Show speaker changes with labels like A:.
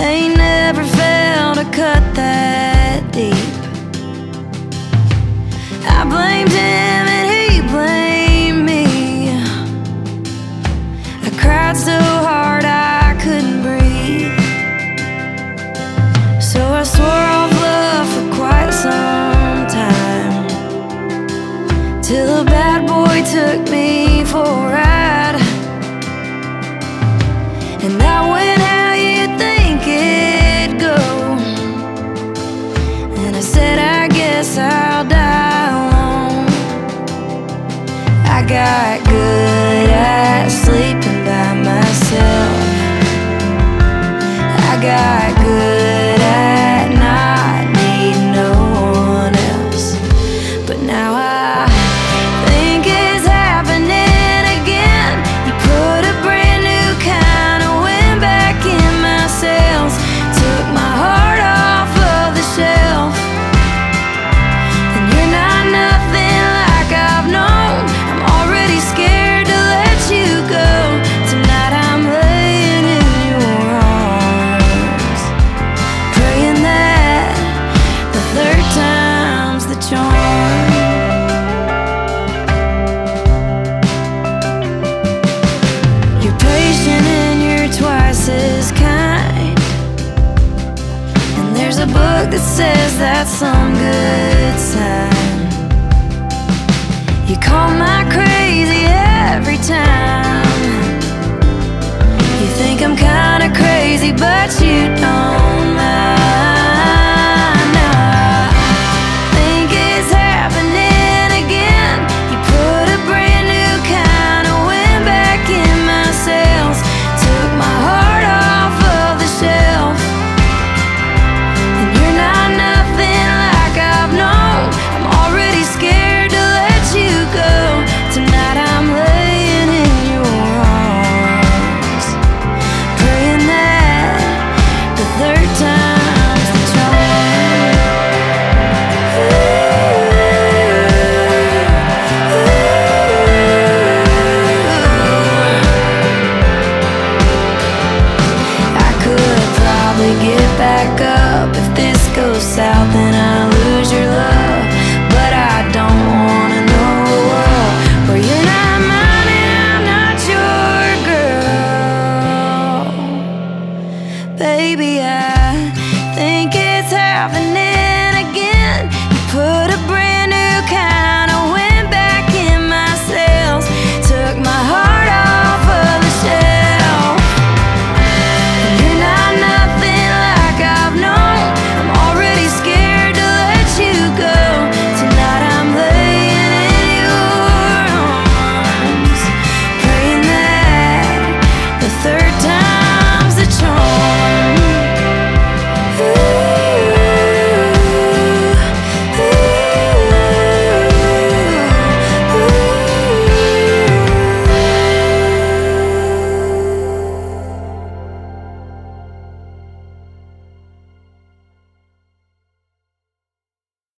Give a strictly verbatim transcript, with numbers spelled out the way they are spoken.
A: Ain't never felt a cut that deep. I blamed him and he blamed me. I cried so hard I couldn't breathe. So I swore off love for quite some time, till a bad boy took me for a ride. And I went how you think it'd go, and I said I guess I'll die alone. I got good at sleeping by myself. I got good at not needing no one else. But now I think it's happening again. You put a brand new kind of wind back in my sails, took my heart off of the shelf. And you're not nothing like I've known. I'm already scared to let you go. Tonight I'm laying in your arms, praying that the third time's the charm. You're patient and you're twice as kind, and there's a book that says that's some good sign. You call my crazy every time. You think I'm kinda crazy, but you don't mind. Now I think it's happening again. You put a brand new kind of wind back in my sails, took my heart off of the shelf. And you're not nothing like I've known. I'm already scared to let you go. Tonight I'm laying in your arms, praying that the third time's the charm. I could probably get back up if this goes south, and